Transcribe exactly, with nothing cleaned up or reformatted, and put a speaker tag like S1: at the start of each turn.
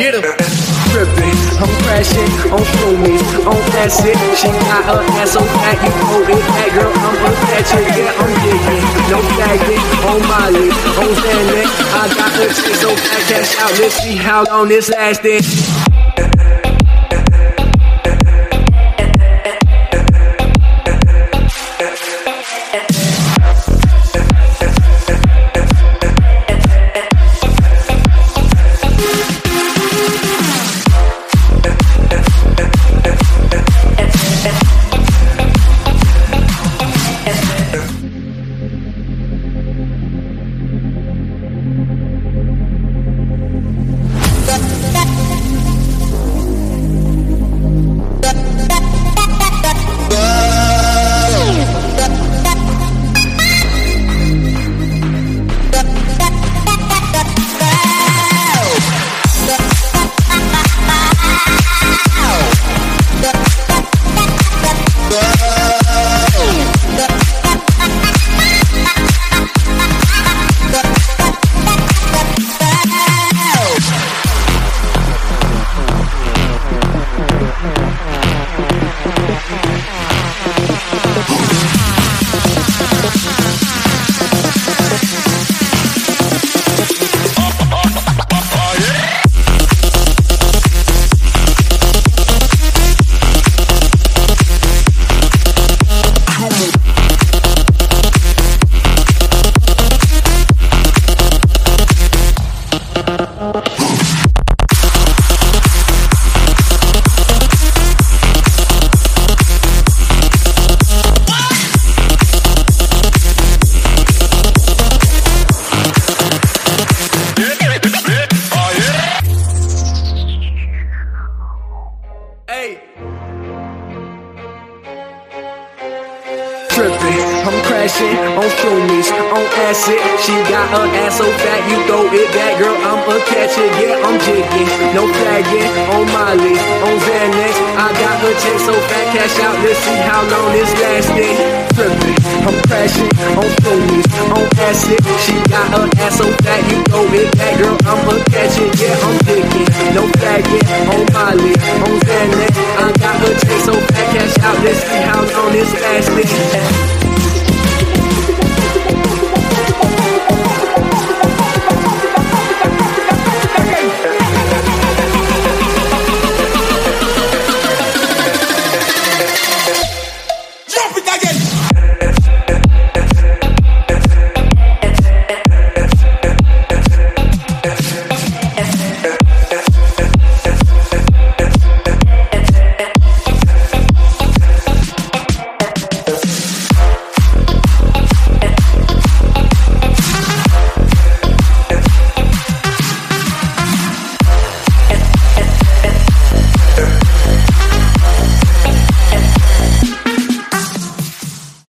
S1: Get him.
S2: Tripping, I'm crashing on shroomies, on acid. She got her ass so fat, you know it. That girl, I'm a catcher, yeah, I'm digging. No flagging, on Molly, on Xanax. I got her shit so fat, cash out. Let's see how long this lasting. Tripping, I'm crashing on shroomies, on acid. She got her ass so fat, you throw it back, girl, I'm a catcher, yeah, I'm jigging. No flagging, on Molly, on Xanax. I got her check so fat, cash out, let's see how long this lasting. Tripping, I'm crashing on shroomies, on acid. She got her ass so fat, you throw it back, girl, I'm a catcher, yeah, I'm jigging. No flagging, on Molly, on Xanax. I got her check so fat, cash out, let's see how long this lasting.